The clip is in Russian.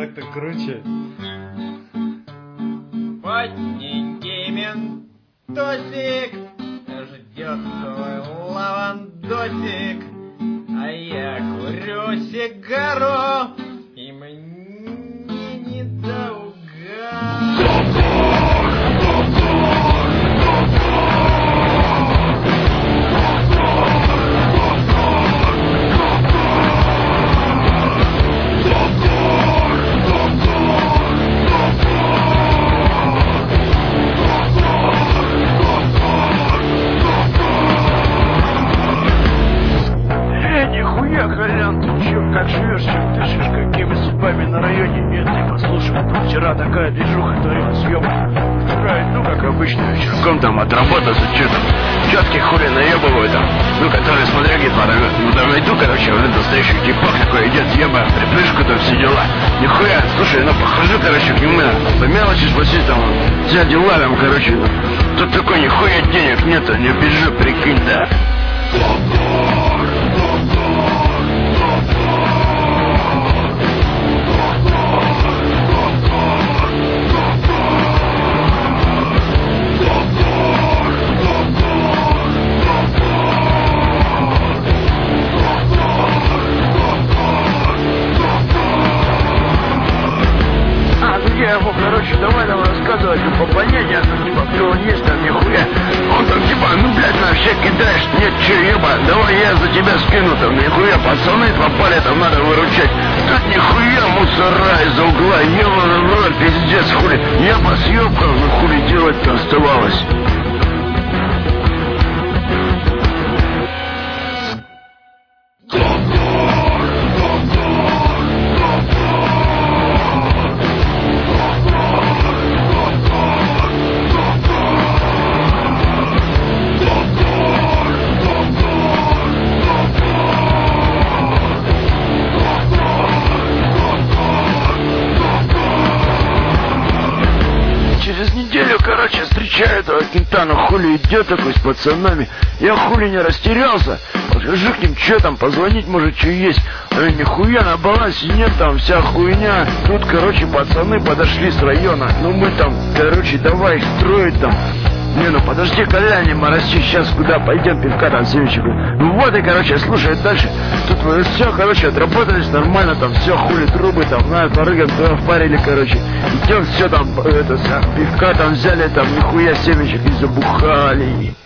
так-то круче. Потненький ментосик ждет свой лавандосик, а я курю сигару, и мне не до угара. Колян, ты чё, как живешь, чем дышишь, какими судьбами на районе? Нет, ты послушай, тут вчера такая движуха творилась, съемка. Вчера иду, как обычно, вечерком там отработаться, что там, четких хули наебываю там, ну, которые смотряги порвет. Ну, там иду, короче, вот этот стоящий типок такой идет, еба, припрыжку там все дела. Нихуя, слушай, ну, похожу, короче, к нему, по мелочи спросить там, вся дела там, короче, ну, тут такой нихуя денег нету, не бежу, прикинь, да. Я ему, короче, давай нам рассказывать по понятию, типа, кто он есть там, нихуя. Он там, типа, ну, блядь, вообще кидаешь, нет, че, еба, давай я за тебя скину там, нихуя, пацаны попали, там надо выручать. Тут нихуя мусора из-за угла, ебаный в рот, пиздец, хули. Я по съебкам, ну, хули делать-то оставалось. Через неделю, короче, встречаю этого Кентану, хули идет такой с пацанами. Я хули не растерялся. Подхожу к ним, что там, позвонить может, что есть. А нихуя на балансе нет, там вся хуйня. Тут, короче, пацаны подошли с района. Ну мы там, короче, давай их строить там. Не, ну подожди, Коля, не мороси, сейчас куда пойдем, пивка там семечек. Ну вот и, короче, слушай, дальше. Тут мы все, короче, отработались нормально, там все, хули, трубы, там, на, порыгам, туда впарили, короче. Идем, все там, это, пивка там взяли, там, нихуя семечек и забухали.